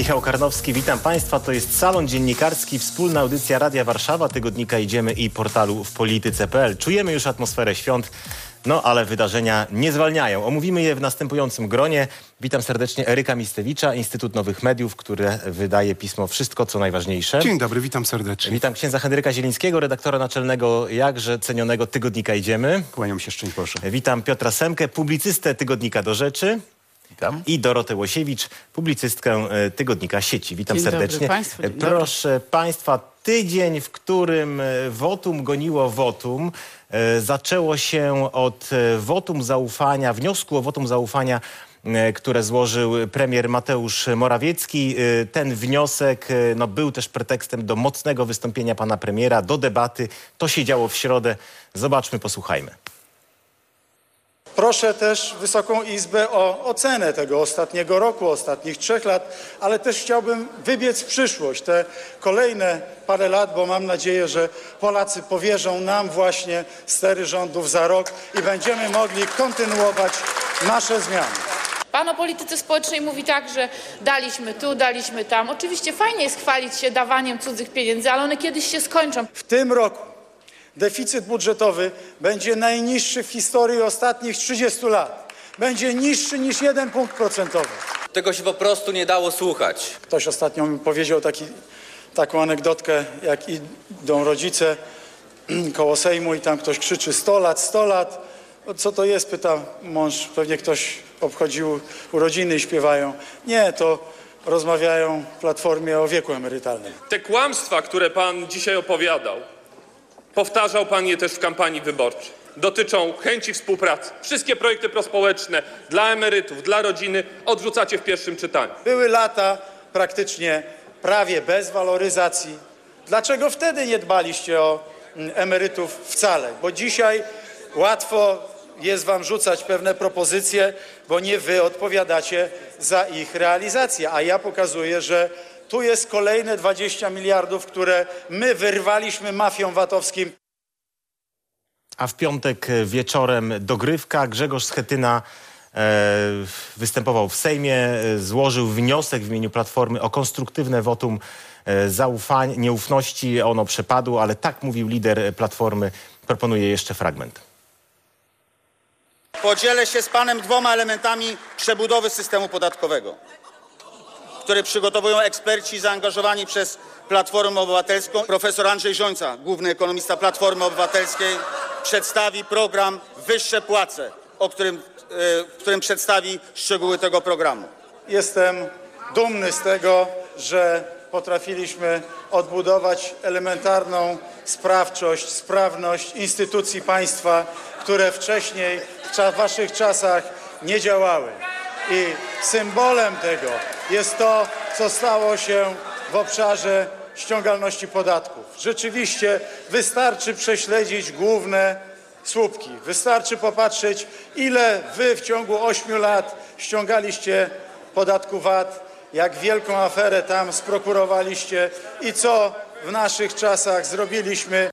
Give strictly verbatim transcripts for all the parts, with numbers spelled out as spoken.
Michał Karnowski, witam Państwa. To jest Salon Dziennikarski, wspólna audycja Radia Warszawa, tygodnika Idziemy i portalu w polityce kropka p l. Czujemy już atmosferę świąt, no ale wydarzenia nie zwalniają. Omówimy je w następującym gronie. Witam serdecznie Eryka Mistewicza, Instytut Nowych Mediów, które wydaje pismo Wszystko, co najważniejsze. Dzień dobry, witam serdecznie. Witam księdza Henryka Zielińskiego, redaktora naczelnego jakże cenionego tygodnika Idziemy. Kłaniam się, szczęść Boże. Witam Piotra Semkę, publicystę tygodnika Do Rzeczy. Witam. I Dorotę Łosiewicz, publicystkę tygodnika Sieci. Witam dzień serdecznie. Dobry państwu, dzień Proszę dobry. Państwa, tydzień, w którym wotum goniło wotum. Zaczęło się od wotum zaufania, wniosku o wotum zaufania, które złożył premier Mateusz Morawiecki. Ten wniosek no, był też pretekstem do mocnego wystąpienia pana premiera, do debaty. To się działo w środę. Zobaczmy, posłuchajmy. Proszę też Wysoką Izbę o ocenę tego ostatniego roku, ostatnich trzech lat, ale też chciałbym wybiec w przyszłość, te kolejne parę lat, bo mam nadzieję, że Polacy powierzą nam właśnie stery rządów za rok i będziemy mogli kontynuować nasze zmiany. Pan o polityce społecznej mówi tak, że daliśmy tu, daliśmy tam. Oczywiście fajnie jest chwalić się dawaniem cudzych pieniędzy, ale one kiedyś się skończą. W tym roku deficyt budżetowy będzie najniższy w historii ostatnich trzydziestu lat. Będzie niższy niż jeden punkt procentowy. Tego się po prostu nie dało słuchać. Ktoś ostatnio mi powiedział taki, taką anegdotkę, jak idą rodzice koło Sejmu i tam ktoś krzyczy sto lat, sto lat. Co to jest? Pyta mąż. Pewnie ktoś obchodził urodziny i śpiewają. Nie, to rozmawiają w Platformie o wieku emerytalnym. Te kłamstwa, które pan dzisiaj opowiadał, powtarzał pan je też w kampanii wyborczej. Dotyczą chęci współpracy. Wszystkie projekty prospołeczne dla emerytów, dla rodziny odrzucacie w pierwszym czytaniu. Były lata praktycznie prawie bez waloryzacji. Dlaczego wtedy nie dbaliście o emerytów wcale? Bo dzisiaj łatwo jest wam rzucać pewne propozycje, bo nie wy odpowiadacie za ich realizację. A ja pokazuję, że tu jest kolejne dwadzieścia miliardów, które my wyrwaliśmy mafiom VAT-owskim. A w piątek wieczorem dogrywka. Grzegorz Schetyna e, występował w Sejmie, e, złożył wniosek w imieniu Platformy o konstruktywne wotum e, zaufania, nieufności. Ono przepadło, ale tak mówił lider Platformy. Proponuję jeszcze fragment. Podzielę się z panem dwoma elementami przebudowy systemu podatkowego, które przygotowują eksperci zaangażowani przez Platformę Obywatelską. Profesor Andrzej Rzońca, główny ekonomista Platformy Obywatelskiej, przedstawi program Wyższe Płace, o którym, w którym przedstawi szczegóły tego programu. Jestem dumny z tego, że potrafiliśmy odbudować elementarną sprawczość, sprawność instytucji państwa, które wcześniej w waszych czasach nie działały. I symbolem tego jest to, co stało się w obszarze ściągalności podatków. Rzeczywiście wystarczy prześledzić główne słupki. Wystarczy popatrzeć, ile wy w ciągu ośmiu lat ściągaliście podatku VAT, jak wielką aferę tam sprokurowaliście i co w naszych czasach zrobiliśmy.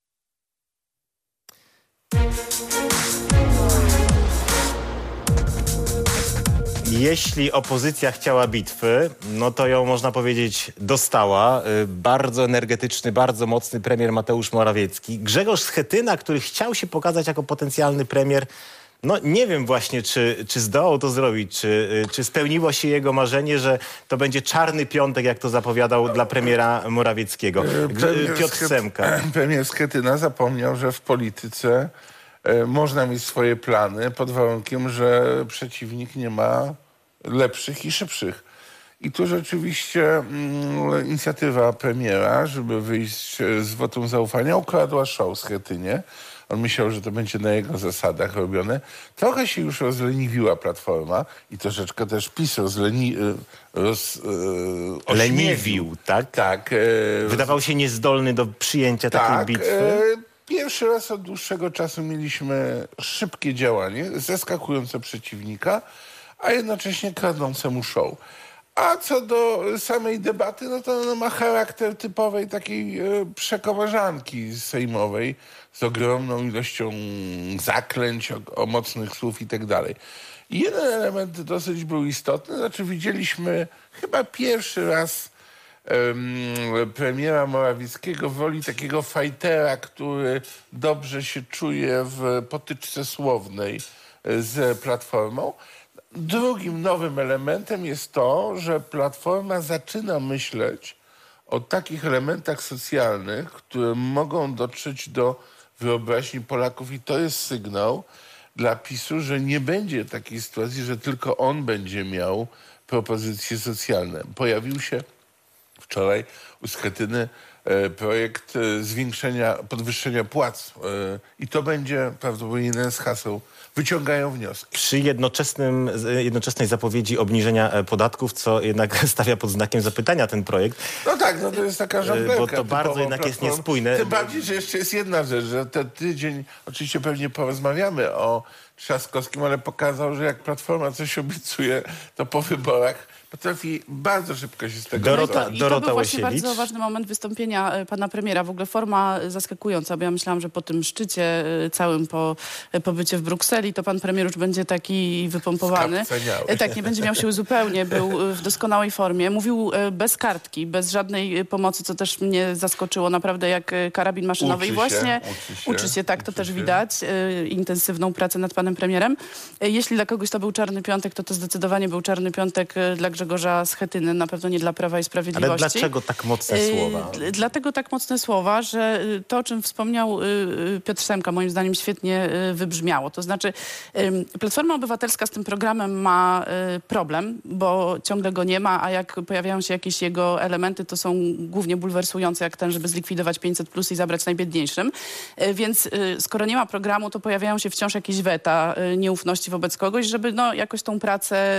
Jeśli opozycja chciała bitwy, no to ją, można powiedzieć, dostała. Bardzo energetyczny, bardzo mocny premier Mateusz Morawiecki. Grzegorz Schetyna, który chciał się pokazać jako potencjalny premier, no nie wiem właśnie, czy, czy zdołał to zrobić, czy, czy spełniło się jego marzenie, że to będzie czarny piątek, jak to zapowiadał dla premiera Morawieckiego. Premier Piotr Schet- Semka. Premier Schetyna zapomniał, że w polityce e, można mieć swoje plany pod warunkiem, że przeciwnik nie ma lepszych i szybszych. I tu rzeczywiście mm, inicjatywa premiera, żeby wyjść z wotum zaufania, ukradła show Schetynie. On myślał, że to będzie na jego zasadach robione. Trochę się już rozleniwiła Platforma i troszeczkę też PiS rozleni, roz, e, Leniwił, tak? Tak. E, Wydawał się niezdolny do przyjęcia takiej tak, bitwy. E, pierwszy raz od dłuższego czasu mieliśmy szybkie działanie, zaskakujące przeciwnika, a jednocześnie kradnące mu show. A co do samej debaty, no to ona ma charakter typowej takiej e, przekomarzanki sejmowej z ogromną ilością zaklęć, o, o mocnych słów i tak dalej. I jeden element dosyć był istotny, znaczy widzieliśmy chyba pierwszy raz em, premiera Morawieckiego w roli takiego fajtera, który dobrze się czuje w potyczce słownej e, z Platformą. Drugim nowym elementem jest to, że Platforma zaczyna myśleć o takich elementach socjalnych, które mogą dotrzeć do wyobraźni Polaków i to jest sygnał dla PiSu, że nie będzie takiej sytuacji, że tylko on będzie miał propozycje socjalne. Pojawił się wczoraj u Schetyny e, projekt e, zwiększenia, podwyższenia płac e, i to będzie prawdopodobnie jeden z haseł. Wyciągają wnioski. Przy jednoczesnym, jednoczesnej zapowiedzi obniżenia e, podatków, co jednak stawia pod znakiem zapytania ten projekt. No tak, no to jest taka żonglerka. Bo to bardzo typowo jednak jest Platformy. niespójne. Tym bardziej, że jeszcze jest jedna rzecz, że ten tydzień, oczywiście pewnie porozmawiamy o Trzaskowskim, ale pokazał, że jak Platforma coś obiecuje, to po wyborach potrafi bardzo szybko się z tego Dorota, wycofać. I to Dorota był właśnie Łesiewicz. bardzo ważny moment wystąpienia e, pana premiera. W ogóle forma e, zaskakująca, bo ja myślałam, że po tym szczycie e, całym po e, pobycie w Brukseli, to pan premier już będzie taki wypompowany. Skapceniały. E, Tak, nie będzie miał siły zupełnie. Był e, w doskonałej formie. Mówił e, bez kartki, bez żadnej e, pomocy, co też mnie zaskoczyło. Naprawdę jak e, karabin maszynowy. Uczy I właśnie się, uczy się, uczy się, tak, to uczy też się. widać. E, intensywną pracę nad panem premierem. E, jeśli dla kogoś to był czarny piątek, to to zdecydowanie był czarny piątek e, dla Grzegorza Schetyny. Na pewno nie dla Prawa i Sprawiedliwości. Ale dlaczego tak mocne Yy, słowa? d- Dlatego tak mocne słowa, że y, to, o czym wspomniał y, y, Piotr Semka, moim zdaniem świetnie y, wybrzmiało. To znaczy ym, Platforma Obywatelska z tym programem ma y, problem, bo ciągle go nie ma, a jak pojawiają się jakieś jego elementy, to są głównie bulwersujące, jak ten, żeby zlikwidować pięćset plus i zabrać najbiedniejszym. Y, Więc y, skoro nie ma programu, to pojawiają się wciąż jakieś weta y, nieufności wobec kogoś, żeby no, jakoś tą pracę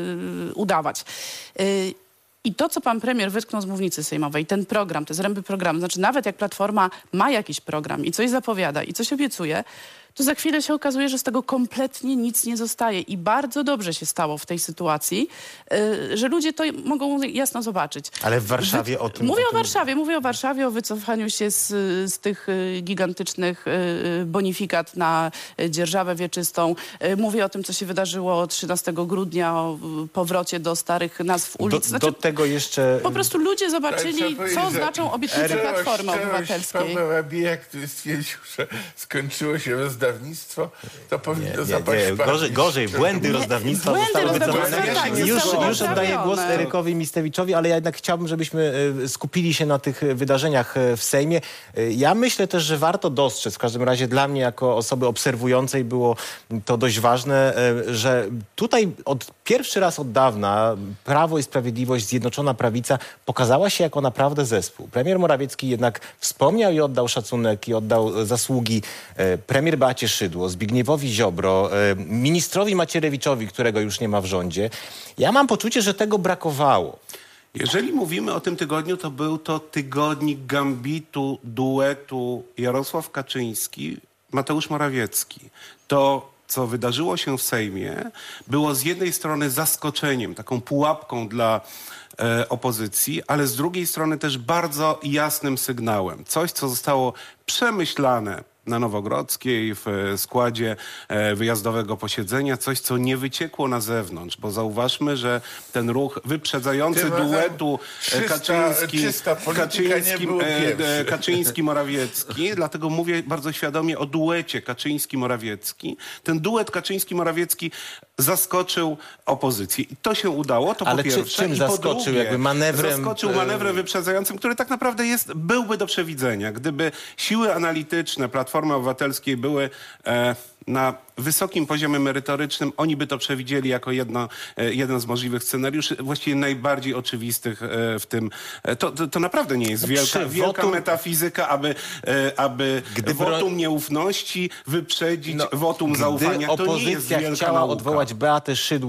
y, udawać. Y, I to, co pan premier wytknął z mównicy sejmowej, ten program, te zręby programu, znaczy nawet jak Platforma ma jakiś program i coś zapowiada i coś obiecuje, to za chwilę się okazuje, że z tego kompletnie nic nie zostaje. I bardzo dobrze się stało w tej sytuacji, yy, że ludzie to mogą jasno zobaczyć. Ale w Warszawie o tym... Mówię o tym- Warszawie, mówię o Warszawie, o wycofaniu się z, z tych y, gigantycznych y, bonifikat na y, dzierżawę wieczystą. Y, mówię o tym, co się wydarzyło trzynastego grudnia, o y, powrocie do starych nazw ulic. Do, Znaczy, do tego jeszcze... po prostu ludzie zobaczyli, Ale trzeba co powiedzieć, że znaczą obietnice szczerość- Platformy szczerość Obywatelskiej. Pawła Rabija, który stwierdził, że skończyło się rozdawnictwo, to powinno Nie, zapaść nie, w gorzej, pamięć. gorzej. Błędy rozdawnictwa błędy zostały rozdawnictwa, wycofane. tak, już, zostały już oddaję głos naprawione. Erykowi Mistewiczowi, ale ja jednak chciałbym, żebyśmy e, skupili się na tych e, wydarzeniach e, w Sejmie. E, Ja myślę też, że warto dostrzec, w każdym razie dla mnie jako osoby obserwującej było to dość ważne, e, że tutaj od pierwszy raz od dawna Prawo i Sprawiedliwość, Zjednoczona Prawica pokazała się jako naprawdę zespół. Premier Morawiecki jednak wspomniał i oddał szacunek i oddał zasługi e, premier Beacie Szydło, Zbigniewowi Ziobro, e, ministrowi Macierewiczowi, którego już nie ma w rządzie. Ja mam poczucie, że tego brakowało. Jeżeli mówimy o tym tygodniu, to był to tygodnik gambitu, duetu Jarosław Kaczyński, Mateusz Morawiecki. To, co wydarzyło się w Sejmie, było z jednej strony zaskoczeniem, taką pułapką dla e, opozycji, ale z drugiej strony też bardzo jasnym sygnałem. Coś, co zostało przemyślane na Nowogrodzkiej w e, składzie e, wyjazdowego posiedzenia, coś, co nie wyciekło na zewnątrz, bo zauważmy, że ten ruch wyprzedzający Tym razem duetu e, czysta- Kaczyński, czysta polityka nie był pierwszy. Kaczyński-Morawiecki, dlatego mówię bardzo świadomie o duecie Kaczyński-Morawiecki. Ten duet Kaczyński-Morawiecki zaskoczył opozycję. I to się udało, to Ale po czy- pierwsze. czym I po zaskoczył? drugie, Jakby manewrem, Zaskoczył e, manewrem wyprzedzającym, który tak naprawdę jest, byłby do przewidzenia. Gdyby siły analityczne Platformy Obywatelskiej były e, na wysokim poziomie merytorycznym, oni by to przewidzieli jako jedno, e, jeden z możliwych scenariuszy, właściwie najbardziej oczywistych e, w tym. E, to, to, to naprawdę nie jest No wielka, przy wielka wotum- metafizyka, aby, e, aby Gdyby- wotum nieufności wyprzedzić No, wotum zaufania. Gdy To nie jest opozycja wielka chciała nauka. odwołać Beatę Szydło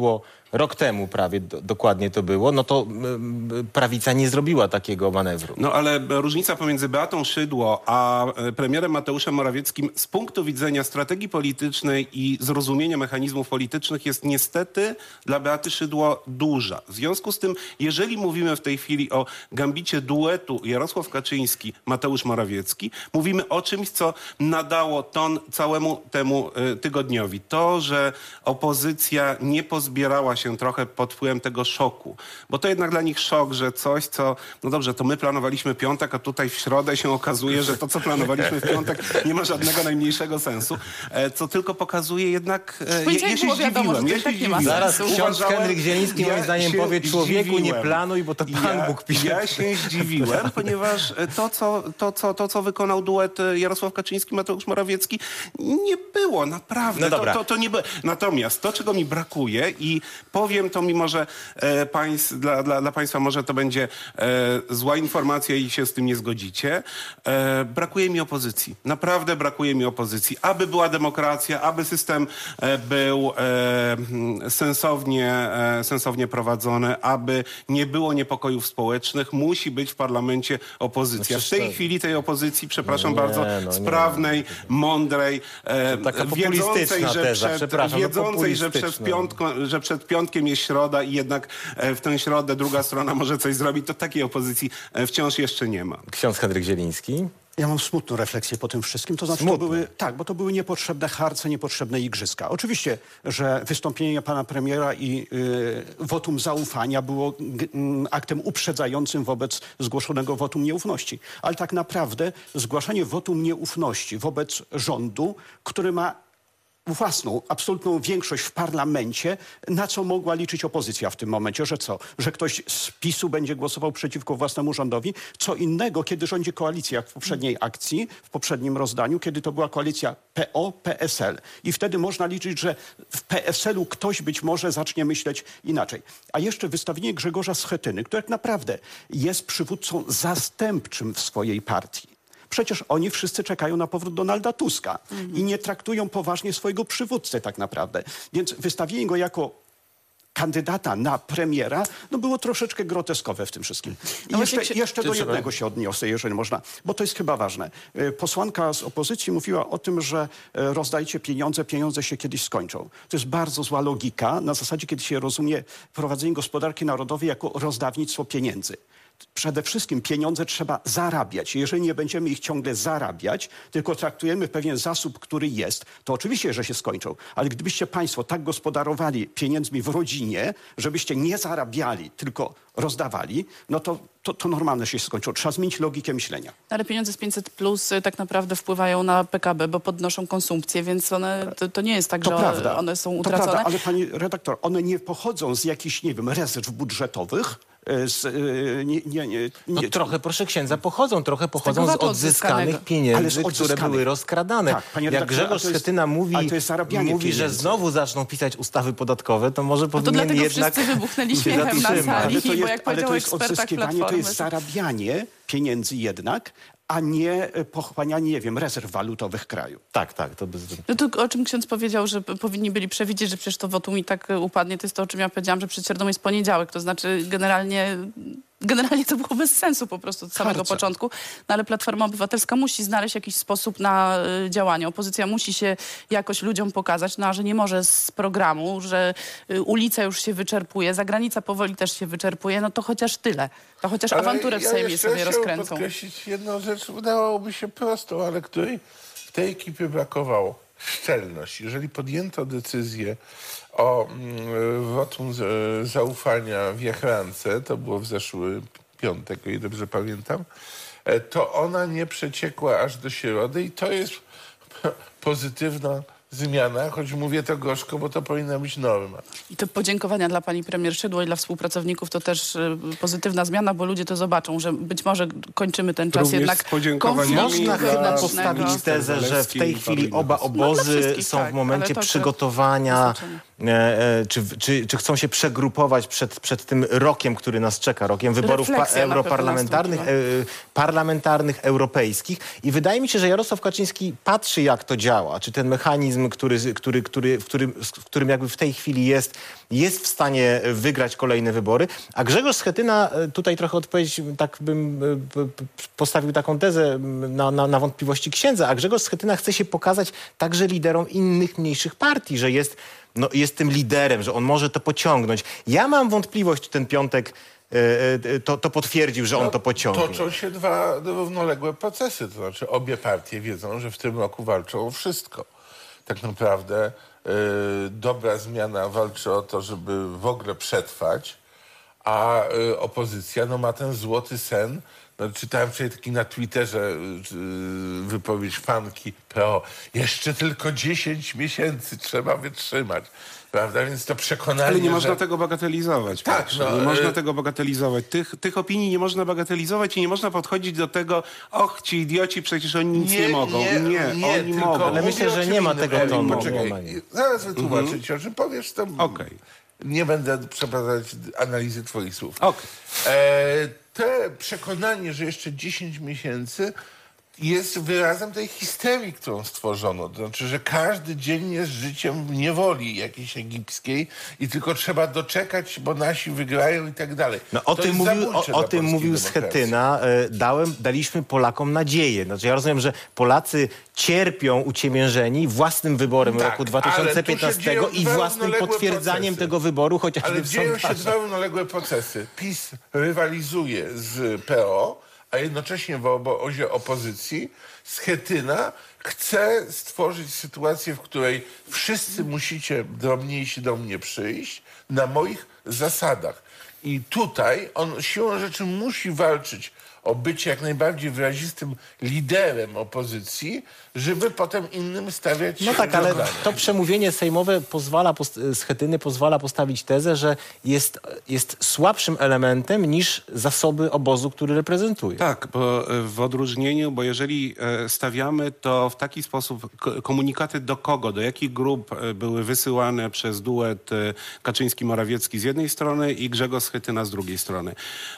rok temu prawie do, dokładnie to było, no to y, prawica nie zrobiła takiego manewru. No ale różnica pomiędzy Beatą Szydło a premierem Mateuszem Morawieckim z punktu widzenia strategii politycznej i zrozumienia mechanizmów politycznych jest niestety dla Beaty Szydło duża. W związku z tym, jeżeli mówimy w tej chwili o gambicie duetu Jarosław Kaczyński, Mateusz Morawiecki, mówimy o czymś, co nadało ton całemu temu y, tygodniowi. To, że opozycja nie pozbierała się trochę pod wpływem tego szoku, bo to jednak dla nich szok, że coś, co, no dobrze, to my planowaliśmy piątek, a tutaj w środę się okazuje, że to, co planowaliśmy w piątek, nie ma żadnego najmniejszego sensu, e, co tylko pokazuje jednak, e, ja, ja się wiadomo, zdziwiłem, że ja się tak nie ma zdziwiłem. Zaraz ksiądz Uważałem- Henryk Zieliński moim ja zdaniem się powie, człowieku, nie zdziwiłem. planuj, bo to Pan ja, Bóg pisze. Ja się zdziwiłem, ponieważ to co, to, co, to, co wykonał duet Jarosław Kaczyński, Mateusz Morawiecki, nie było, naprawdę. No dobra. To, to, to nie było. Natomiast to, czego mi brakuje i powiem to, mimo że e, państw, dla, dla, dla państwa może to będzie e, zła informacja i się z tym nie zgodzicie, e, brakuje mi opozycji. Naprawdę brakuje mi opozycji. Aby była demokracja, aby system e, był e, sensownie, e, sensownie prowadzony, aby nie było niepokojów społecznych, musi być w parlamencie opozycja. No w tej przecież to- chwili tej opozycji, przepraszam Nie, bardzo, no nie. sprawnej, mądrej, e, taka wiedzącej, populistyczna że teza, przed, przepraszam, no wiedzącej, że przed, populistyczna. piątką, że przed piątkiem jest środa i jednak e, w tę środę druga strona może coś zrobić, to takiej opozycji e, wciąż jeszcze nie ma. Ksiądz Henryk Zieliński. Ja mam smutną refleksję po tym wszystkim. To znaczy, Smutną. to były, tak, bo to były niepotrzebne harce, niepotrzebne igrzyska. Oczywiście, że wystąpienie pana premiera i y, wotum zaufania było g, m, aktem uprzedzającym wobec zgłoszonego wotum nieufności. Ale tak naprawdę zgłaszanie wotum nieufności wobec rządu, który ma własną, absolutną większość w parlamencie, na co mogła liczyć opozycja w tym momencie, że co? Że ktoś z PiSu będzie głosował przeciwko własnemu rządowi? Co innego, kiedy rządzi koalicja, jak w poprzedniej akcji, w poprzednim rozdaniu, kiedy to była koalicja P O P S L. I wtedy można liczyć, że w P S L u ktoś być może zacznie myśleć inaczej. A jeszcze wystawienie Grzegorza Schetyny, który tak naprawdę jest przywódcą zastępczym w swojej partii. Przecież oni wszyscy czekają na powrót Donalda Tuska i nie traktują poważnie swojego przywódcę tak naprawdę. Więc wystawienie go jako kandydata na premiera, no było troszeczkę groteskowe w tym wszystkim. I No jeszcze, właśnie, jeszcze do czy- jednego się odniosę, jeżeli można, bo to jest chyba ważne. Y, Posłanka z opozycji mówiła o tym, że y, rozdajcie pieniądze, pieniądze się kiedyś skończą. To jest bardzo zła logika, na zasadzie, kiedy się rozumie prowadzenie gospodarki narodowej jako rozdawnictwo pieniędzy. Przede wszystkim pieniądze trzeba zarabiać. Jeżeli nie będziemy ich ciągle zarabiać, tylko traktujemy pewien zasób, który jest, to oczywiście, że się skończą. Ale gdybyście państwo tak gospodarowali pieniędzmi w rodzinie, żebyście nie zarabiali, tylko rozdawali, no to, to, to normalnie się skończą. Trzeba zmienić logikę myślenia. Ale pieniądze z pięćset plus y, tak naprawdę wpływają na P K B, bo podnoszą konsumpcję, więc one, to, to nie jest tak, To że prawda. one są To utracone. prawda, ale pani redaktor, one nie pochodzą z jakichś, nie wiem, rezerw budżetowych, e, z, e, nie, nie, nie, No nie, trochę, proszę księdza, pochodzą, trochę pochodzą z VAT-u odzyskanych odzyskanego. Ale pieniędzy, z które odzyskanych. były rozkradane. Tak, panie Jak redaktorze, Grzegorz ale to jest- Schetyna mówi, ale to jest zarabianie mówi że pieniędzy. znowu zaczną pisać ustawy podatkowe, to może No to powinien dlatego jednak wszyscy wybuchnęli się śmiechem na zatrzymać. sali, Ale to bo jest, jak ale powiedział to jest ekspert, tak odzyskiwanie, to Platformy, jest zarabianie pieniędzy jednak, a nie e, pochłanianie, nie wiem, rezerw walutowych kraju. Tak, tak, to bez... No to o czym ksiądz powiedział, że p- powinni byli przewidzieć, że przecież to wotum i tak y, upadnie, to jest to, o czym ja powiedziałam, że przed środą jest poniedziałek, to znaczy generalnie... Generalnie to było bez sensu po prostu od samego Harce. początku, no ale Platforma Obywatelska musi znaleźć jakiś sposób na y, działanie. Opozycja musi się jakoś ludziom pokazać, no a że nie może z programu, że y, ulica już się wyczerpuje, zagranica powoli też się wyczerpuje, no to chociaż tyle. To chociaż Ale awanturę w ja Sejmie jeszcze sobie chciałem rozkręcą. podkreślić jedną rzecz, udałoby się prostą, ale której w tej ekipie brakowało. Szczelność. Jeżeli podjęto decyzję o mm, wotum z- zaufania w Jachrance, to było w zeszły piątek, o ile dobrze pamiętam, e, to ona nie przeciekła aż do środy i to jest pozytywna zmiana, choć mówię to gorzko, bo to powinna być norma. I to podziękowania dla pani premier Szydło i dla współpracowników to też y, pozytywna zmiana, bo ludzie to zobaczą, że być może kończymy ten czas Również jednak z podziękowaniami konfliktu Można dla- chyba wewnętrznego. postawić tezę, że w tej chwili oba No, dla obozy wszystkich, są tak, w momencie ale to akurat przygotowania, ma znaczenie. e, e, czy, czy, czy chcą się przegrupować przed, przed tym rokiem, który nas czeka, rokiem wyborów pa, Refleksja na pewno europarlamentarnych, e, nastąpiła. parlamentarnych, europejskich. I wydaje mi się, że Jarosław Kaczyński patrzy, jak to działa, czy ten mechanizm mechanizm, który, który, który, w, którym, w którym jakby w tej chwili jest, jest w stanie wygrać kolejne wybory. A Grzegorz Schetyna, tutaj trochę odpowiedź, tak bym postawił taką tezę na, na, na wątpliwości księdza, a Grzegorz Schetyna chce się pokazać także liderom innych mniejszych partii, że jest, no, jest tym liderem, że on może to pociągnąć. Ja mam wątpliwość, czy ten piątek To, to potwierdził, że on no, to pociągnie. Toczą się dwa równoległe procesy. To znaczy obie partie wiedzą, że w tym roku walczą o wszystko. Tak naprawdę yy, dobra zmiana walczy o to, żeby w ogóle przetrwać, a yy, opozycja no, ma ten złoty sen. No, czytałem wczoraj taki na Twitterze yy, wypowiedź fanki P O. Jeszcze tylko dziesięć miesięcy trzeba wytrzymać. Prawda? Więc to przekonanie, Ale nie że... można tego bagatelizować. Tak, Piotrze. no, nie można y- tego bagatelizować. Tych, tych opinii nie można bagatelizować i nie można podchodzić do tego, och, ci idioci, przecież oni nic nie, nie mogą. Nie, nie, nie oni tylko mogą. Ale myślę, że nie ma tego tonu. Poczekaj, zaraz wytłumaczę Mhm. ci, o czym powiesz, to Okej. nie będę przeprowadzać analizy twoich słów. Okej. E, te przekonanie, że jeszcze dziesięć miesięcy jest wyrazem tej histerii, którą stworzono. To znaczy, że każdy dzień jest życiem w niewoli jakiejś egipskiej i tylko trzeba doczekać, bo nasi wygrają i tak dalej. No, o To tym jest mówił, zabójcze o, o dla tym polskiej mówił demokracji. Schetyna. E, dałem, daliśmy Polakom nadzieję. Znaczy, ja rozumiem, że Polacy cierpią uciemiężeni własnym wyborem Tak, roku dwa tysiące piętnastego ale tu się i dzieją własnym dwa potwierdzaniem równoległe tego wyboru, chociażby Ale w dzieją się sondażach. dwa równoległe procesy. PiS rywalizuje z P O, a jednocześnie w obozie opozycji Schetyna chce stworzyć sytuację, w której wszyscy musicie drobniejsi do mnie przyjść na moich zasadach. I tutaj on siłą rzeczy musi walczyć o bycie jak najbardziej wyrazistym liderem opozycji, żeby potem innym stawiać No tak, ale żądania. to przemówienie sejmowe pozwala, post- Schetyny pozwala postawić tezę, że jest, jest słabszym elementem niż zasoby obozu, który reprezentuje. Tak, bo e, w odróżnieniu, bo jeżeli e, stawiamy to w taki sposób, ko- komunikaty do kogo, do jakich grup e, były wysyłane przez duet e, Kaczyński-Morawiecki z jednej strony i Grzegorz Schetyna z drugiej strony.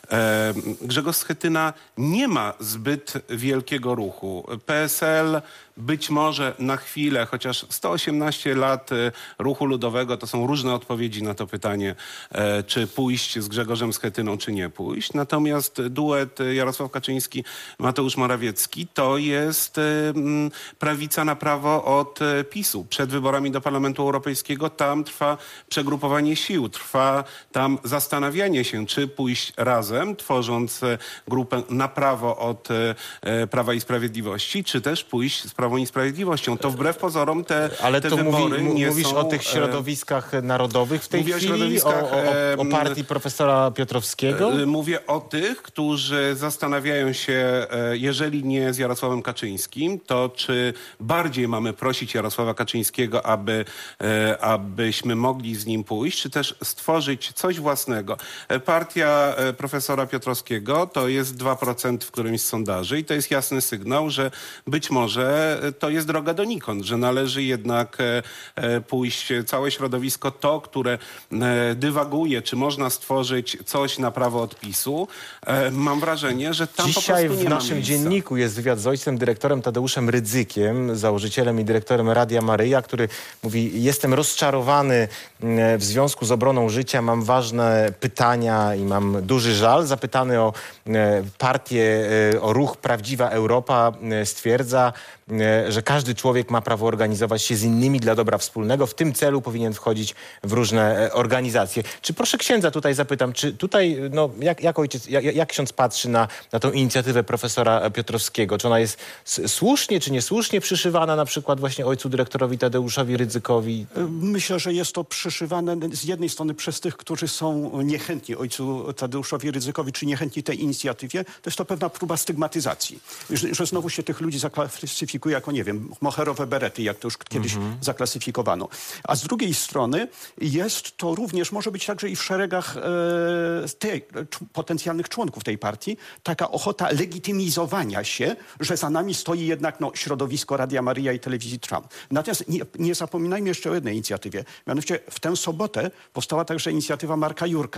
E, Grzegorz Schetyna nie ma zbyt wielkiego ruchu. P S L być może na chwilę, chociaż sto osiemnaście lat e, ruchu ludowego, to są różne odpowiedzi na to pytanie, e, czy pójść z Grzegorzem Schetyną, czy nie pójść. Natomiast duet Jarosław Kaczyński, Mateusz Morawiecki to jest e, m, prawica na prawo od e, PiSu. Przed wyborami do Parlamentu Europejskiego tam trwa przegrupowanie sił, trwa tam zastanawianie się, czy pójść razem, tworząc e, grupę na prawo od e, Prawa i Sprawiedliwości, czy też pójść z Prawą i Sprawiedliwością. To wbrew pozorom te, Ale te to wybory mówi, nie mówisz są, o tych e, środowiskach narodowych w tej mówię o chwili? O, środowiskach, o, o, o partii profesora Piotrowskiego? E, Mówię o tych, którzy zastanawiają się, e, jeżeli nie z Jarosławem Kaczyńskim, to czy bardziej mamy prosić Jarosława Kaczyńskiego, aby, e, abyśmy mogli z nim pójść, czy też stworzyć coś własnego. E, Partia e, profesora Piotrowskiego to jest dwa procent w którymś z sondaży i to jest jasny sygnał, że być może to jest droga donikąd, że należy jednak e, e, pójść całe środowisko to, które e, dywaguje, czy można stworzyć coś na prawo od PiSu. E, mam wrażenie, że tam Dzisiaj po prostu w nie ma naszym miejsca. dzienniku jest wywiad z ojcem dyrektorem Tadeuszem Rydzykiem, założycielem i dyrektorem Radia Maryja, który mówi: jestem rozczarowany mm, w związku z obroną życia, mam ważne pytania i mam duży żal. Zapytany o e, partię, e, o ruch Prawdziwa Europa, e, stwierdza, e, że każdy człowiek ma prawo organizować się z innymi dla dobra wspólnego. W tym celu powinien wchodzić w różne e, organizacje. Czy proszę księdza tutaj zapytam, czy tutaj, no, jak, jak ojciec, jak, jak ksiądz patrzy na, na tą inicjatywę profesora Piotrowskiego? Czy ona jest s- słusznie, czy niesłusznie przyszywana na przykład właśnie ojcu dyrektorowi Tadeuszowi Rydzykowi? Myślę, że jest to przyszywane z jednej strony przez tych, którzy są niechętni ojcu Tadeuszowi Rydzykowi, czy niechętni tej inicjatywie. To jest to pewna próba stygmatyzacji. Że, że znowu się tych ludzi zaklasyfikuje jako, nie wiem, moherowe berety, jak to już kiedyś zaklasyfikowano. A z drugiej strony jest to również, może być także i w szeregach e, tej, cz- potencjalnych członków tej partii, taka ochota legitymizowania się, że za nami stoi jednak no, środowisko Radia Maryja i Telewizji Trwam. Natomiast nie, nie zapominajmy jeszcze o jednej inicjatywie. Mianowicie w tę sobotę powstała także inicjatywa Marka Jurka,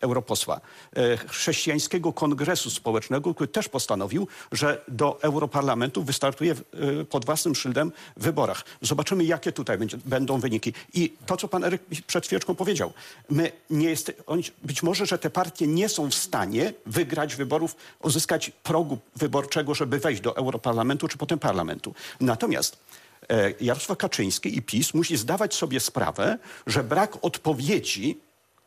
europosła, e, Chrześcijańskiego Kongresu Społecznego, który też postanowił, że do Europarlamentu wystartuje w, e, pod własnym szyldem w wyborach. Zobaczymy, jakie tutaj będzie, będą wyniki. I to, co pan Eryk przed chwileczką powiedział, my nie jest, oni, być może, że te partie nie są w stanie wygrać wyborów, uzyskać progu wyborczego, żeby wejść do Europarlamentu czy potem parlamentu. Natomiast e, Jarosław Kaczyński i PiS musi zdawać sobie sprawę, że brak odpowiedzi,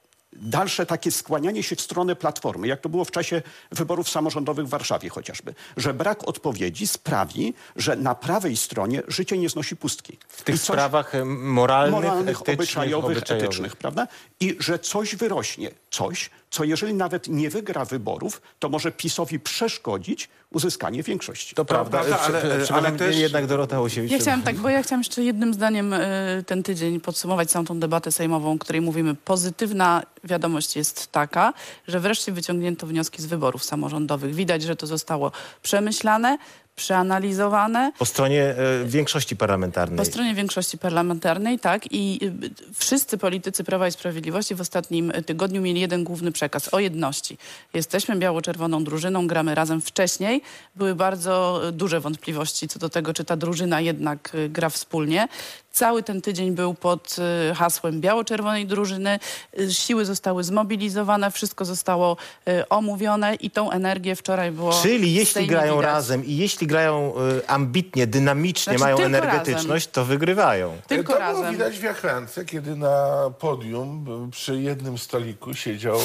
dalsze takie skłanianie się w stronę Platformy, jak to było w czasie wyborów samorządowych w Warszawie chociażby, że brak odpowiedzi sprawi, że na prawej stronie życie nie znosi pustki. W tych I coś, sprawach moralnych, moralnych etycznych, obyczajowych, obyczajowych, etycznych, prawda? I że coś wyrośnie, coś, co jeżeli nawet nie wygra wyborów, to może PiS-owi przeszkodzić uzyskanie większości. To prawda, prawda, ale- Prze- prze- ale prze- też- jednak Dorota Łosiewicz. Ja chciałam tak, bo ja chciałam jeszcze jednym zdaniem y, ten tydzień podsumować całą tą debatę sejmową, o której mówimy. Pozytywna wiadomość jest taka, że wreszcie wyciągnięto wnioski z wyborów samorządowych. Widać, że to zostało przemyślane, przeanalizowane. Po stronie e, większości parlamentarnej. Po stronie większości parlamentarnej, tak. I y, wszyscy politycy Prawa i Sprawiedliwości w ostatnim tygodniu mieli jeden główny przekaz o jedności. Jesteśmy biało-czerwoną drużyną, gramy razem. Wcześniej były bardzo duże wątpliwości co do tego, czy ta drużyna jednak y, gra wspólnie. Cały ten tydzień był pod y, hasłem biało-czerwonej drużyny. Y, siły zostały zmobilizowane, wszystko zostało y, omówione i tą energię wczoraj było... Czyli w jeśli Sejmie grają widać. razem i jeśli grają y, ambitnie, dynamicznie, Znaczy, mają tylko energetyczność, to wygrywają. Tylko to razem. było widać w Jachrance, kiedy na podium y, przy jednym stoliku siedział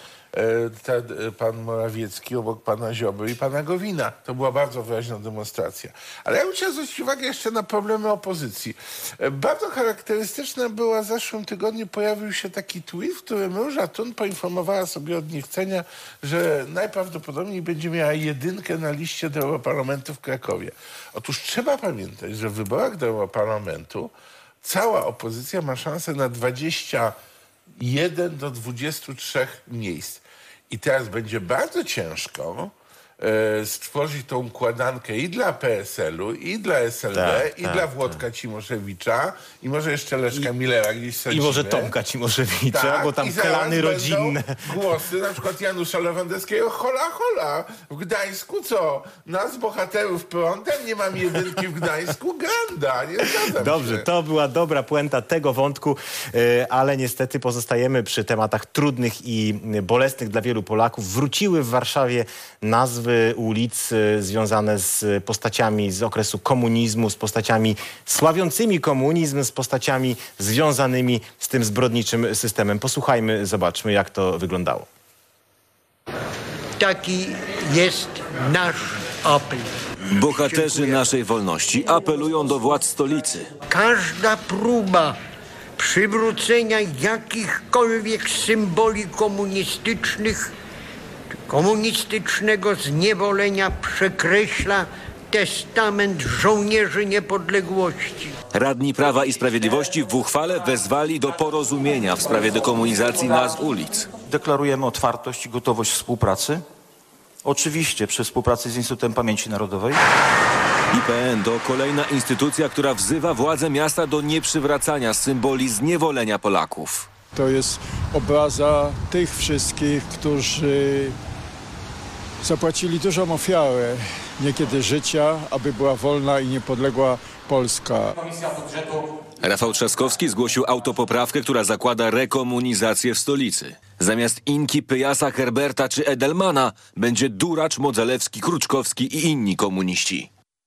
e, ten, e, pan Morawiecki obok pana Ziobry i pana Gowina. To była bardzo wyraźna demonstracja. Ale ja bym chciał zwrócić uwagę jeszcze na problemy opozycji. E, bardzo charakterystyczna była w zeszłym tygodniu, pojawił się taki tweet, w którym Róża Thun poinformowała sobie od niechcenia, że najprawdopodobniej będzie miała jedynkę na liście do Europarlamentu w Krakowie. Otóż trzeba pamiętać, że w wyborach do Europarlamentu cała opozycja ma szansę na dwadzieścia jeden do dwudziestu trzech miejsc. I teraz będzie bardzo ciężko e, stworzyć tą układankę i dla P S L-u, i dla S L D, Tak, i tak, dla Włodka Cimoszewicza, i może jeszcze Leszka Millera gdzieś I sadzimy. może Tomka Cimoszewicza, Tak, bo tam i zaraz klany będą rodzinne. głosy na przykład Janusza Lewandowskiego, hola, hola, w Gdańsku co? Nas bohaterów prądem, nie mam jedynki w Gdańsku, granda, nie zgadzam Dobrze, się. to była dobra puenta tego wątku, e, ale niestety pozostajemy przy tematach trudnych i bolesnych dla wielu Polaków. Wróciły w Warszawie nazwy ulic e, związane z postaciami z okresu komunizmu, z postaciami sławiącymi komunizm, z postaciami związanymi z tym zbrodniczym systemem. Posłuchajmy, zobaczmy, jak to wyglądało. Taki jest nasz apel. Bohaterzy naszej wolności apelują do władz stolicy. Każda próba przywrócenia jakichkolwiek symboli komunistycznych, komunistycznego zniewolenia przekreśla testament żołnierzy niepodległości. Radni Prawa i Sprawiedliwości w uchwale wezwali do porozumienia w sprawie dekomunizacji nazw ulic. Deklarujemy otwartość i gotowość współpracy. Oczywiście przy współpracy z Instytutem Pamięci Narodowej. I P N to kolejna instytucja, która wzywa władze miasta do nieprzywracania symboli zniewolenia Polaków. To jest obraza tych wszystkich, którzy zapłacili dużą ofiarę, niekiedy życia, aby była wolna i niepodległa Polska. Rafał Trzaskowski zgłosił autopoprawkę, która zakłada rekomunizację w stolicy. Zamiast Inki, Pyjasa, Herberta czy Edelmana będzie Duracz, Modzelewski, Kruczkowski i inni komuniści.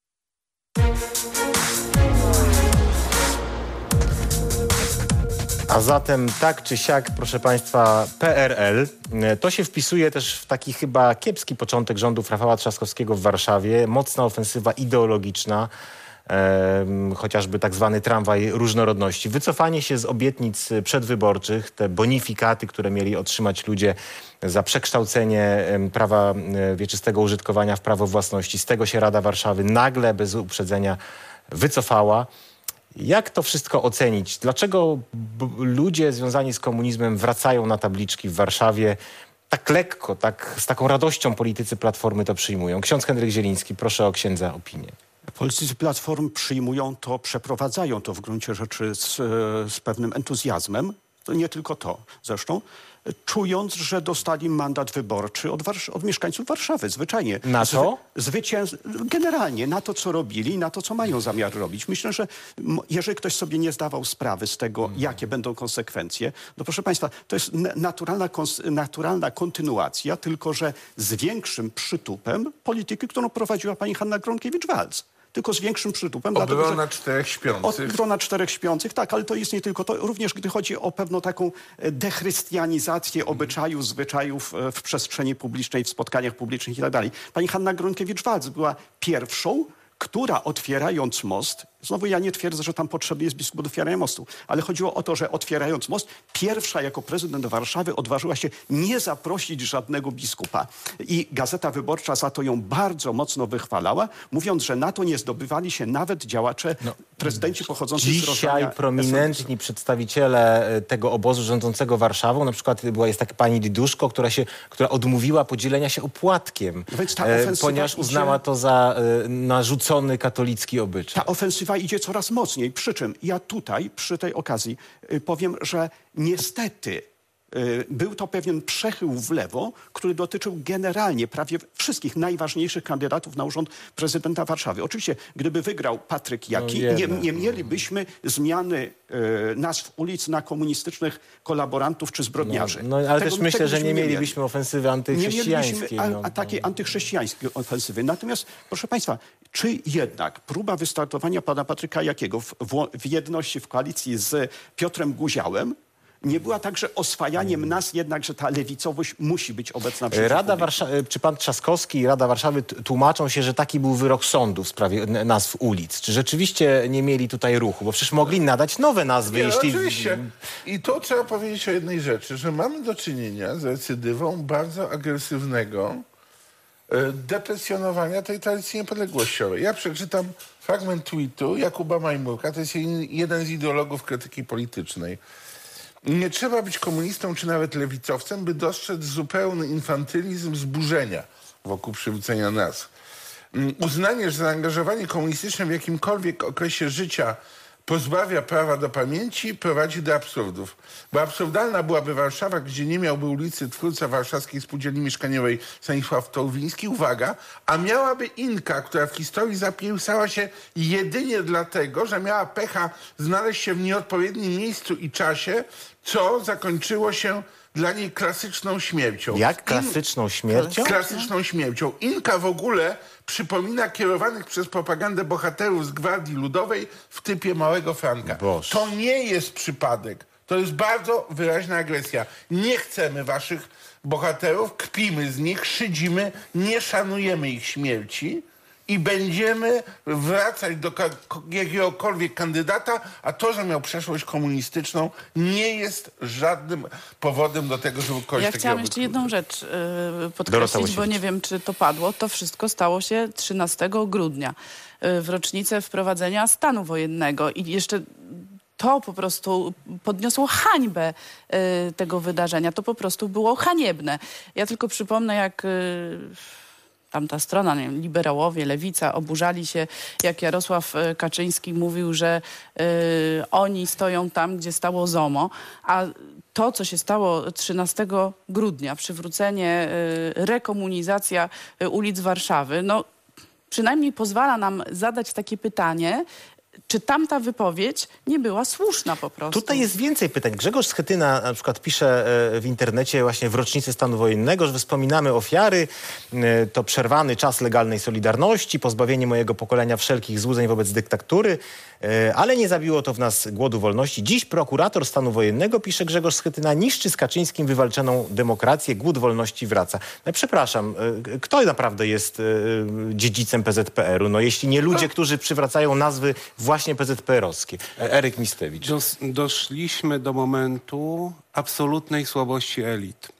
A zatem tak czy siak, proszę Państwa, P R L, to się wpisuje też w taki chyba kiepski początek rządów Rafała Trzaskowskiego w Warszawie. Mocna ofensywa ideologiczna, e, chociażby tak zwany tramwaj różnorodności. Wycofanie się z obietnic przedwyborczych, te bonifikaty, które mieli otrzymać ludzie za przekształcenie prawa wieczystego użytkowania w prawo własności. Z tego się Rada Warszawy nagle, bez uprzedzenia wycofała. Jak to wszystko ocenić? Dlaczego ludzie związani z komunizmem wracają na tabliczki w Warszawie tak lekko, tak z taką radością politycy Platformy to przyjmują? Ksiądz Henryk Zieliński, proszę o księdza opinię. Politycy Platformy przyjmują to, przeprowadzają to w gruncie rzeczy z, z pewnym entuzjazmem, to nie tylko to zresztą, czując, że dostali mandat wyborczy od, Warsz- od mieszkańców Warszawy, zwyczajnie. Na co? Zwycięz... Generalnie na to, co robili, na to, co mają zamiar robić. Myślę, że m- jeżeli ktoś sobie nie zdawał sprawy z tego, jakie będą konsekwencje, no proszę państwa, to jest na- naturalna, kons- naturalna kontynuacja, tylko że z większym przytupem polityki, którą prowadziła pani Hanna Gronkiewicz-Waltz. Tylko z większym przytupem. Obrona że... czterech śpiących. Obrona czterech śpiących, tak, ale to jest nie tylko to. Również gdy chodzi o pewną taką dechrystianizację obyczajów, zwyczajów w przestrzeni publicznej, w spotkaniach publicznych i tak dalej. Pani Hanna Gronkiewicz-Waltz była pierwszą, która otwierając most, znowu ja nie twierdzę, że tam potrzebny jest biskup do otwierania mostu, ale chodziło o to, że otwierając most, pierwsza jako prezydent Warszawy odważyła się nie zaprosić żadnego biskupa. I Gazeta Wyborcza za to ją bardzo mocno wychwalała, mówiąc, że na to nie zdobywali się nawet działacze, no, prezydenci pochodzący z rodziny. Dzisiaj prominentni przedstawiciele tego obozu rządzącego Warszawą, na przykład była jest taka pani Diduszko, która, się, która odmówiła podzielenia się opłatkiem, no więc ta e, ofensywa ponieważ idzie... uznała to za e, narzucony katolicki obyczaj. Ta ofensywa idzie coraz mocniej. Przy czym ja tutaj, przy tej okazji y, powiem, że niestety y, był to pewien przechył w lewo, który dotyczył generalnie prawie wszystkich najważniejszych kandydatów na urząd prezydenta Warszawy. Oczywiście, gdyby wygrał Patryk Jaki, no nie, nie mielibyśmy zmiany y, nazw ulic na komunistycznych kolaborantów czy zbrodniarzy. No, no ale Tego, też myślę, tego że byśmy nie mieli. mielibyśmy ofensywy Nie antychrześcijańskiej. mielibyśmy a, no, a takiej antychrześcijańskiej ofensywy. Natomiast, proszę państwa, czy jednak próba wystartowania pana Patryka Jakiego w, w, w jedności, w koalicji z Piotrem Guziałem nie była także oswajaniem nas jednak, że ta lewicowość musi być obecna w życiu Rada publicznym? Warszawy, czy pan Trzaskowski i Rada Warszawy t- tłumaczą się, że taki był wyrok sądu w sprawie n- nazw ulic? Czy rzeczywiście nie mieli tutaj ruchu? Bo przecież mogli nadać nowe nazwy, Nie, jeśli... oczywiście. I tu trzeba powiedzieć o jednej rzeczy, że mamy do czynienia z recydywą bardzo agresywnego e, deprecjonowania tej tradycji niepodległościowej. Ja przeczytam fragment tweetu Jakuba Majmurka, to jest jeden- jeden z ideologów krytyki politycznej. Nie trzeba być komunistą czy nawet lewicowcem, by dostrzec zupełny infantylizm zburzenia wokół przywrócenia nazw. Mm, Uznanie, że zaangażowanie komunistyczne w jakimkolwiek okresie życia pozbawia prawa do pamięci, prowadzi do absurdów. Bo absurdalna byłaby Warszawa, gdzie nie miałby ulicy twórca Warszawskiej Spółdzielni Mieszkaniowej Stanisław Tołwiński, uwaga, a miałaby Inka, która w historii zapisała się jedynie dlatego, że miała pecha znaleźć się w nieodpowiednim miejscu i czasie, co zakończyło się dla niej klasyczną śmiercią. Jak klasyczną śmiercią? Klasyczną śmiercią. Inka w ogóle przypomina kierowanych przez propagandę bohaterów z Gwardii Ludowej w typie Małego Franka. Boże. To nie jest przypadek. To jest bardzo wyraźna agresja. Nie chcemy waszych bohaterów, kpimy z nich, szydzimy, nie szanujemy ich śmierci i będziemy wracać do ka- jakiegokolwiek kandydata, a to, że miał przeszłość komunistyczną, nie jest żadnym powodem do tego, żeby kogoś Ja takiego chciałam jeszcze wykluczyć. jedną rzecz yy, Dorota podkreślić, bo Łosiewicz. nie wiem, czy to padło. To wszystko stało się trzynastego grudnia, yy, w rocznicę wprowadzenia stanu wojennego i jeszcze to po prostu podniosło hańbę y, tego wydarzenia. To po prostu było haniebne. Ja tylko przypomnę, jak... Y, tamta strona, nie wiem, liberałowie, lewica oburzali się, jak Jarosław y, Kaczyński mówił, że y, oni stoją tam, gdzie stało ZOMO, a to, co się stało trzynastego grudnia, przywrócenie, y, rekomunizacja y, ulic Warszawy, no przynajmniej pozwala nam zadać takie pytanie, czy tamta wypowiedź nie była słuszna po prostu? Tutaj jest więcej pytań. Grzegorz Schetyna na przykład pisze e, w internecie właśnie w rocznicę stanu wojennego, że wspominamy ofiary, e, to przerwany czas legalnej solidarności, pozbawienie mojego pokolenia wszelkich złudzeń wobec dyktatury, e, ale nie zabiło to w nas głodu wolności. Dziś prokurator stanu wojennego, pisze Grzegorz Schetyna, niszczy z Kaczyńskim wywalczoną demokrację, głód wolności wraca. No, przepraszam, e, kto naprawdę jest e, dziedzicem P Z P R u? No jeśli nie ludzie, którzy przywracają nazwy właśnie P Z P R-owskie. Eryk Mistewicz. Dos, doszliśmy do momentu absolutnej słabości elit.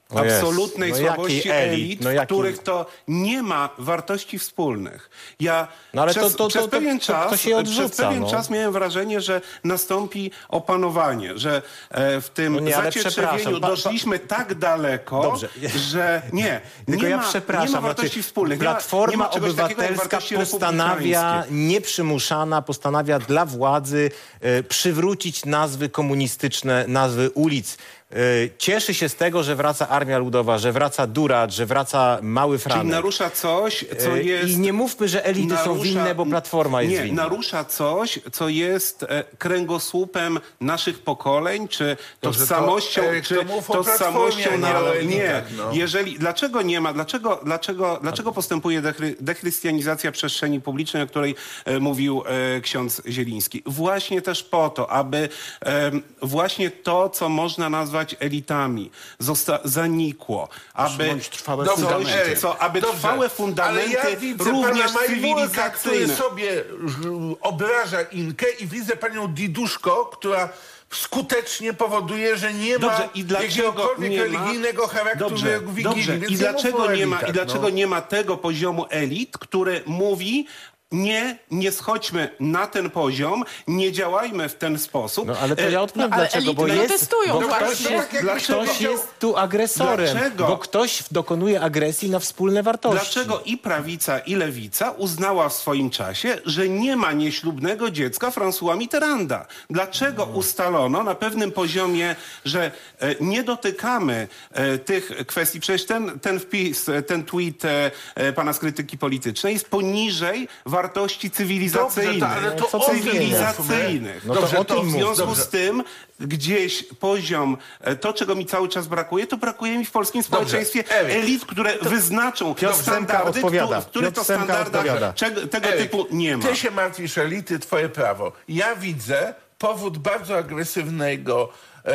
No jest. absolutnej No słabości jaki elit? elit, No w jaki- których to nie ma wartości wspólnych. Ja No ale przez, to- to- przez to- to- pewien to- czas, to się odrzuca, przez pewien no. czas miałem wrażenie, że nastąpi opanowanie, że e, w tym No nie, ale zacietrzewieniu przepraszam, pa- pa- doszliśmy tak daleko, Dobrze. że nie, Tylko nie, ja ma, przepraszam, nie ma wartości znaczy, wspólnych. Nie ma- nie Platforma ma czegoś takiego jak Obywatelska wartości postanawia, republikańskie. nieprzymuszana, postanawia dla władzy e, przywrócić nazwy komunistyczne, nazwy ulic. E, cieszy się z tego, że wraca Armia Ludowa, że wraca Duracz, że wraca Mały Franek. Czyli narusza coś, co E, jest... I nie mówmy, że elity są winne, bo Platforma jest nie, winna. narusza coś, co jest e, kręgosłupem naszych pokoleń, czy tożsamością, to, Eryk, czy to mów o tożsamością Platformie, a nie o narodu. elitach, Nie, no. jeżeli, dlaczego nie ma, dlaczego, dlaczego, dlaczego postępuje dechry, dechrystianizacja przestrzeni publicznej, o której e, mówił e, ksiądz Zieliński? Właśnie też po to, aby e, właśnie to, co można nazwać elitami, zosta- zanikło, aby bądź trwałe coś, fundamenty. co, aby Dobrze, trwałe fundamenty ale ja widzę również pana Majmurka, który cywilizacyjne. sobie ż- obraża Inkę i widzę panią Diduszko, która skutecznie powoduje, że nie ma Dobrze, i dlaczego jakiegokolwiek nie ma? religijnego charakteru Dobrze, jak w Wigilii. dobrze. Więc I dlaczego mówmy o nie ma, elitach, i dlaczego no. nie ma tego poziomu elit, który mówi: nie, nie schodźmy na ten poziom, nie działajmy w ten sposób. No ale to ja odpowiem No, ale dlaczego, bo elity jest, protestują bo ktoś właśnie. jest, Dlaczego? ktoś jest tu agresorem, Dlaczego? bo ktoś dokonuje agresji na wspólne wartości. Dlaczego i prawica, i lewica uznała w swoim czasie, że nie ma nieślubnego dziecka François Mitterranda? Dlaczego ustalono na pewnym poziomie, że e, nie dotykamy e, tych kwestii? Przecież ten, ten wpis, e, ten tweet e, e, pana z krytyki politycznej jest poniżej wartości cywilizacyjnych. Dobrze, to- ale to Co to cywilizacyjnych. No to Dobrze, o to tym W mów. związku Dobrze. z tym gdzieś poziom, e, to czego mi cały czas brakuje, to brakuje mi w polskim społeczeństwie Eryk. elit, które wyznaczą Piotr Semka standardy, odpowiada. któ- w których to Piotr Semka standardach odpowiada. czego, tego Eryk, typu nie ma. Ty się martwisz elity, twoje prawo. Ja widzę powód bardzo agresywnego e,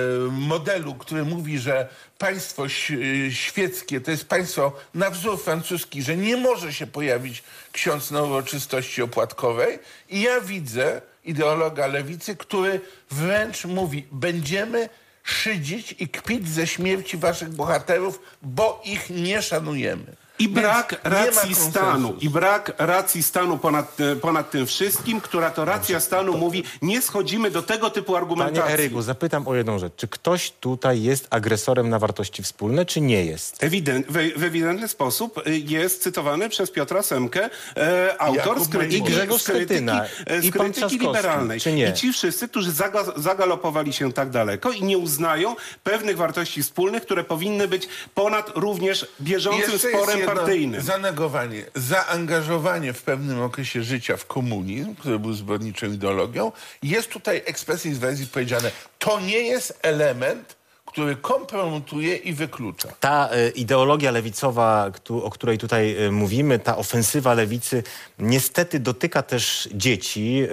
modelu, który mówi, że państwo ś- świeckie to jest państwo na wzór francuski, że nie może się pojawić ksiądz na uroczystości opłatkowej. I ja widzę ideologa lewicy, który wręcz mówi: będziemy szydzić i kpić ze śmierci waszych bohaterów, bo ich nie szanujemy. I Więc brak nie ma racji konsensusu. stanu. I brak racji stanu ponad, e, ponad tym wszystkim, która to racja stanu mówi: nie schodzimy do tego typu argumentacji. Panie Eryku, zapytam o jedną rzecz. Czy ktoś tutaj jest agresorem na wartości wspólne, czy nie jest? Ewident, w, w ewidentny sposób y, jest cytowany przez Piotra Semkę e, autor Jakub z krytyki, I Grzegorz z krytyki, Schetyna, e, z i pan krytyki Trzaskowski, liberalnej. czy nie? I ci wszyscy, którzy zaga, zagalopowali się tak daleko i nie uznają pewnych wartości wspólnych, które powinny być ponad również bieżącym Jeszcze jest sporem jedno partyjnym. zanegowanie, zaangażowanie w pewnym okresie życia w komunizm, który był zbrodniczą ideologią. Jest tutaj expressis verbis powiedziane: to nie jest element, który kompromituje i wyklucza. Ta e, ideologia lewicowa, któ- o której tutaj e, mówimy, ta ofensywa lewicy niestety dotyka też dzieci. E,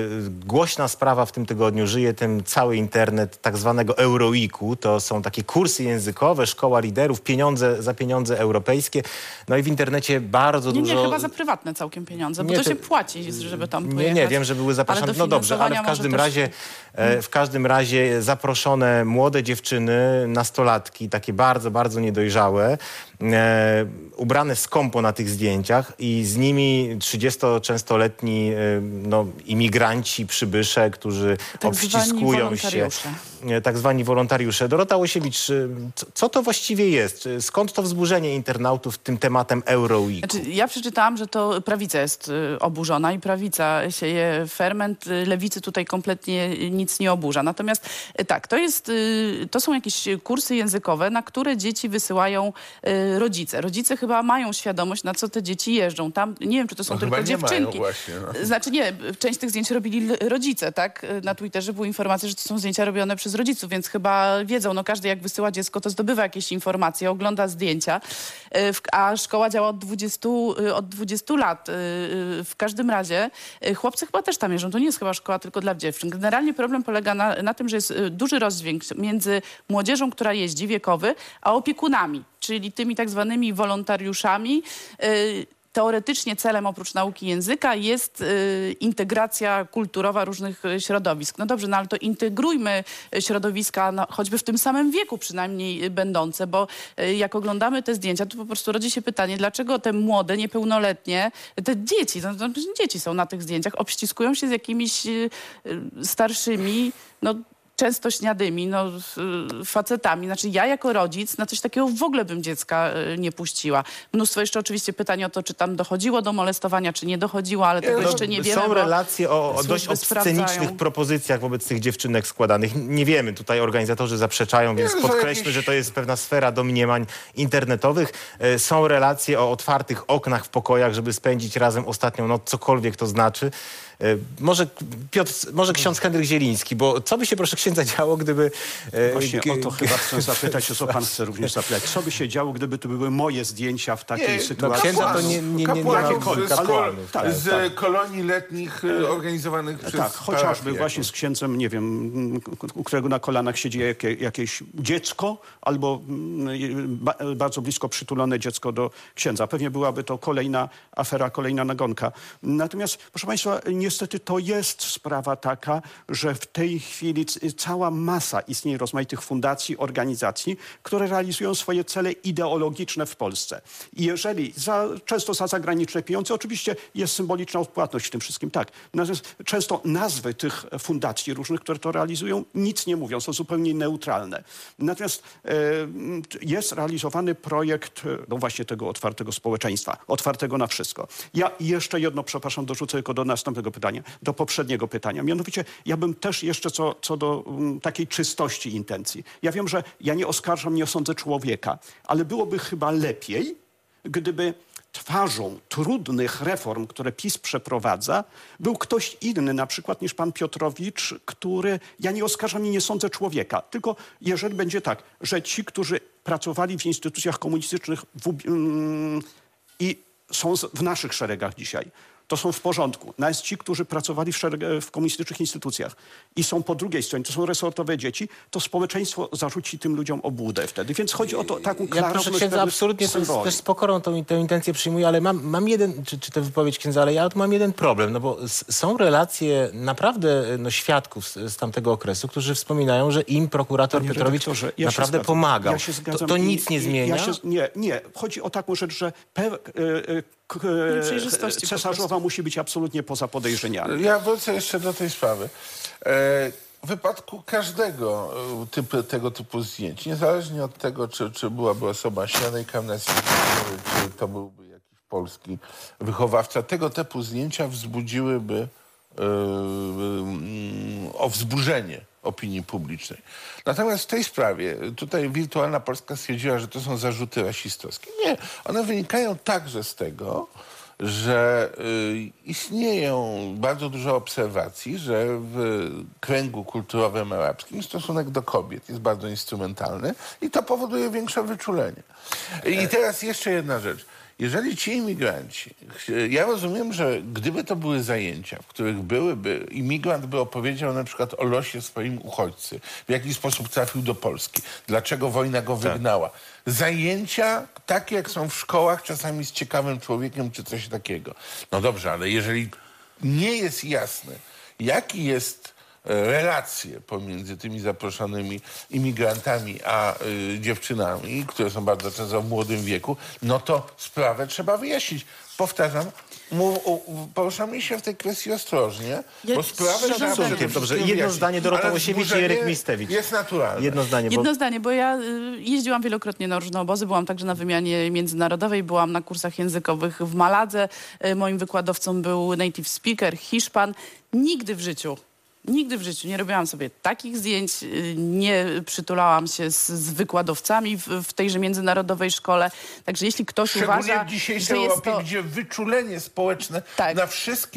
głośna sprawa w tym tygodniu, żyje tym cały internet, tak zwanego Euroweeku. To są takie kursy językowe, szkoła liderów, pieniądze za pieniądze europejskie. No i w internecie bardzo Nie, dużo... nie, chyba za prywatne całkiem pieniądze, bo Nie, to to- się płaci, żeby tam Nie, pojechać. nie, wiem, że były zapraszane. Ale No dobrze, ale w dofinansowania każdym może też- razie e, w każdym razie zaproszone młode dziewczyny, nastolatki, takie bardzo, bardzo niedojrzałe, e, ubrane skąpo na tych zdjęciach i z nimi trzydziestoczęstoletni e, no, imigranci, przybysze, którzy Tak obściskują zwani się. wolontariusze. E, Tak zwani wolontariusze. Dorota Łosiewicz, e, co, co to właściwie jest? Skąd to wzburzenie internautów tym tematem Euroweeku? Znaczy, ja przeczytałam, że to prawica jest y, oburzona i prawica sieje ferment. Y, lewicy tutaj kompletnie y, nic nie oburza. Natomiast y, tak, to jest, y, to są jakieś kursy językowe, na które dzieci wysyłają y, rodzice. Rodzice chyba mają świadomość, na co te dzieci jeżdżą. Tam, nie wiem, czy to są No tylko chyba nie mają dziewczynki. właśnie, no. Znaczy nie, część tych zdjęć robili l- rodzice, tak? Y, Na Twitterze były informacje, że to są zdjęcia robione przez rodziców, więc chyba wiedzą, no każdy jak wysyła dziecko, to zdobywa jakieś informacje, ogląda zdjęcia, y, w- a szkoła działa od dwudziestu, y, od dwudziestu lat. Y, y, W każdym razie y, chłopcy chyba też tam jeżdżą. To nie jest chyba szkoła tylko dla dziewczyn. Generalnie problem polega na, na tym, że jest y, duży rozdźwięk między młodzieżą, która jeździ, wiekowy, a opiekunami, czyli tymi tak zwanymi wolontariuszami. Y, teoretycznie celem oprócz nauki języka jest y, integracja kulturowa różnych y, środowisk. No dobrze, no ale to integrujmy środowiska, no, choćby w tym samym wieku przynajmniej y, będące, bo y, jak oglądamy te zdjęcia, to po prostu rodzi się pytanie, dlaczego te młode, niepełnoletnie, te dzieci, no, to dzieci są na tych zdjęciach, obściskują się z jakimiś y, y, starszymi, no często śniadymi, no, facetami. Znaczy ja jako rodzic na coś takiego w ogóle bym dziecka nie puściła. Mnóstwo jeszcze oczywiście pytań o to, czy tam dochodziło do molestowania, czy nie dochodziło, ale tego no, jeszcze nie wiemy. Są relacje o, o dość sprawdzają. obscenicznych propozycjach wobec tych dziewczynek składanych. Nie wiemy, tutaj organizatorzy zaprzeczają, więc Nie, podkreślmy, jakieś... że to jest pewna sfera domniemań internetowych. E, są relacje o otwartych oknach w pokojach, żeby spędzić razem ostatnią noc, cokolwiek to znaczy. E, może Piotr, może ksiądz Henryk Zieliński, bo co by się, proszę księdza, działo, gdyby... E, Właśnie o to chyba chcę zapytać, o co pan chce również zapytać. Co by się działo, gdyby to były moje zdjęcia w takiej Nie, sytuacji? No księdza to nie, nie, nie, nie ma Kapłanów z, kapłanów, tak, tak, z tak. kolonii letnich y, organizowanych przez Tak, chociażby parafię. właśnie z księdzem, nie wiem, u którego na kolanach siedzi jakie, jakieś dziecko albo mm, ba, bardzo blisko przytulone dziecko do księdza. Pewnie byłaby to kolejna afera, kolejna nagonka. Natomiast, proszę państwa, niestety to jest sprawa taka, że w tej chwili c- cała masa istnieje rozmaitych fundacji, organizacji, które realizują swoje cele ideologiczne w Polsce. I jeżeli za, często za zagraniczne pieniądze, oczywiście jest symboliczna odpłatność w tym wszystkim, tak. Natomiast często nazwy tych fundacji różnych, które to realizują, nic nie mówią, są zupełnie neutralne. Natomiast e, jest realizowany projekt, no właśnie tego otwartego społeczeństwa, otwartego na wszystko. Ja jeszcze jedno, przepraszam, dorzucę tylko do następnego pytania, do poprzedniego pytania. Mianowicie ja bym też jeszcze co, co do um, takiej czystości intencji. Ja wiem, że ja nie oskarżam, nie osądzę człowieka, ale byłoby chyba lepiej, gdyby twarzą trudnych reform, które PiS przeprowadza, był ktoś inny, na przykład niż pan Piotrowicz, który, ja nie oskarżam i nie sądzę człowieka, tylko jeżeli będzie tak, że ci, którzy pracowali w instytucjach komunistycznych w, um, i są w naszych szeregach dzisiaj, to są w porządku. Natomiast ci, którzy pracowali w, szereg- w komunistycznych instytucjach i są po drugiej stronie, to są resortowe dzieci, to społeczeństwo zarzuci tym ludziom obłudę wtedy. Więc chodzi o to, taką Ja klarowność proszę księdza, absolutnie to jest, też z pokorą tą, tę intencję przyjmuję, ale mam, mam jeden, czy, czy tę wypowiedź księdza, ale ja tu mam jeden problem, no bo s- są relacje naprawdę no, świadków z, z tamtego okresu, którzy wspominają, że im prokurator Panie Piotrowicz redaktorze, ja się naprawdę zgadzam. pomagał. Ja się to, zgadzam to i- nic nie i- zmienia? Ja się, nie, nie. Chodzi o taką rzecz, że pe, e, e, k, e, Przejrzystości po cesarzowa musi być absolutnie poza podejrzeniami. Ja wrócę jeszcze do tej sprawy. E, w wypadku każdego e, typu, tego typu zdjęć, niezależnie od tego, czy, czy byłaby osoba śniadej kamneskiej, czy to byłby jakiś polski wychowawca, tego typu zdjęcia wzbudziłyby e, e, o wzburzenie opinii publicznej. Natomiast w tej sprawie, tutaj Wirtualna Polska stwierdziła, że to są zarzuty rasistowskie. Nie, one wynikają także z tego, że y, istnieją bardzo dużo obserwacji, że w kręgu kulturowym arabskim stosunek do kobiet jest bardzo instrumentalny i to powoduje większe wyczulenie. I teraz jeszcze jedna rzecz. Jeżeli ci imigranci, ja rozumiem, że gdyby to były zajęcia, w których byłyby, imigrant by opowiedział na przykład o losie swoim uchodźcy, w jaki sposób trafił do Polski, dlaczego wojna go wygnała. Zajęcia takie, jak są w szkołach, czasami z ciekawym człowiekiem, czy coś takiego. No dobrze, ale jeżeli nie jest jasne, jaki jest relacje pomiędzy tymi zaproszonymi imigrantami a y, dziewczynami, które są bardzo często w młodym wieku, no to sprawę trzeba wyjaśnić. Powtarzam, mu, u, poruszamy się w tej kwestii ostrożnie, Ja- bo sprawę trzeba Dobrze, przede dobrze. wszystkim Jedno wyjaśnić. zdanie Dorota Ale Łosiewicz i wzburzenie Eryk Mistewicz. jest naturalne. Jedno zdanie, bo... Jedno zdanie, bo ja y, jeździłam wielokrotnie na różne obozy, byłam także na wymianie międzynarodowej, byłam na kursach językowych w Maladze. Y, moim wykładowcą był native speaker, Hiszpan. Nigdy w życiu Nigdy w życiu nie robiłam sobie takich zdjęć, y, nie przytulałam się z, z wykładowcami w, w tejże międzynarodowej szkole. Także jeśli ktoś Szczególnie uważa, w że dzisiejszej jest Europie, to... gdzie wyczulenie społeczne Tak. na wszystkie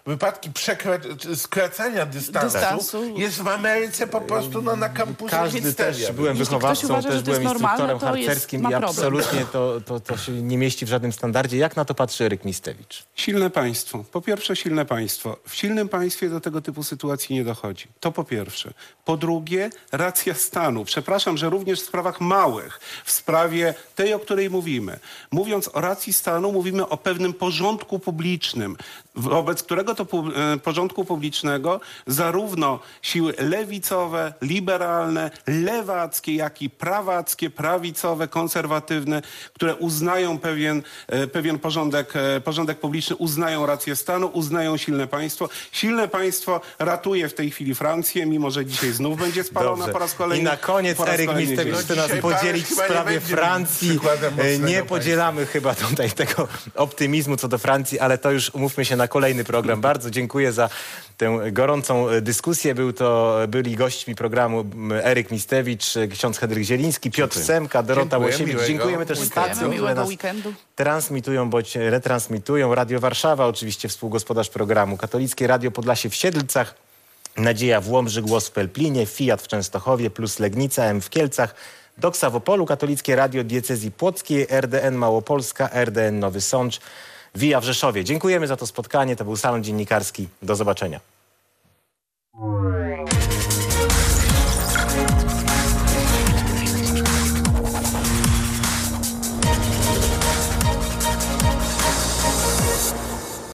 wypadki przekra- skracania dystansu, Dystansu. jest w Ameryce po prostu no, na kampusie Każdy Ministeria. też, byłem Jeśli wychowawcą, ktoś uważa, też że to jest byłem instruktorem normalne, to jest- harcerskim ma i problem. absolutnie to, to, to się nie mieści w żadnym standardzie. Jak na to patrzy Eryk Mistewicz? Silne państwo. Po pierwsze silne państwo. W silnym państwie do tego typu sytuacji nie dochodzi. To po pierwsze. Po drugie, racja stanu. Przepraszam, że również w sprawach małych, w sprawie tej, o której mówimy. Mówiąc o racji stanu, mówimy o pewnym porządku publicznym, wobec którego to pu- e, porządku publicznego zarówno siły lewicowe, liberalne, lewackie, jak i prawackie, prawicowe, konserwatywne, które uznają pewien, e, pewien porządek, e, porządek publiczny, uznają rację stanu, uznają silne państwo. Silne państwo ratuje w tej chwili Francję, mimo że dzisiaj znów będzie spalona Dobrze. po raz kolejny. I na koniec po raz Eryk kolejny Mistewicz dzień. chce nas Dzisiaj podzielić w Paryż chyba nie sprawie będzie Francji. przykładem mocnego Nie państwa. podzielamy chyba tutaj tego optymizmu co do Francji, ale to już umówmy się na kolejny program. Bardzo dziękuję za tę gorącą dyskusję. Był to, byli gośćmi programu Eryk Mistewicz, ksiądz Henryk Zieliński, Piotr Semka, Dorota Dziękuję, Łosiewicz. miłego Dziękujemy też weekendu. stacjom, które Miłego nas weekendu. transmitują bądź retransmitują. Radio Warszawa, oczywiście współgospodarz programu, Katolickie Radio Podlasie w Siedlcach, Nadzieja w Łomży, Głos w Pelplinie, Fiat w Częstochowie, plus Legnica, M w Kielcach, Doksa w Opolu, Katolickie Radio Diecezji Płockiej, R D N Małopolska, R D N Nowy Sącz, Via w Rzeszowie. Dziękujemy za to spotkanie. To był Salon Dziennikarski. Do zobaczenia.